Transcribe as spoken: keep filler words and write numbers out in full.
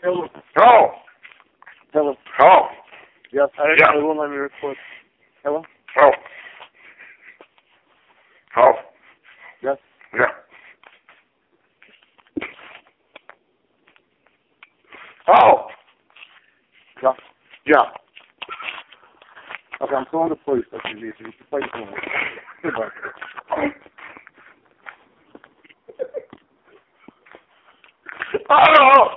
Hello. Hello. Hello. Hello. Yes, I Yeah. I will let me record. Hello. Hello. Hello. Yes. Yeah. Hello. Yeah. Yeah. Okay, I'm calling the police. That's easy. You can play the phone. Goodbye. Hello.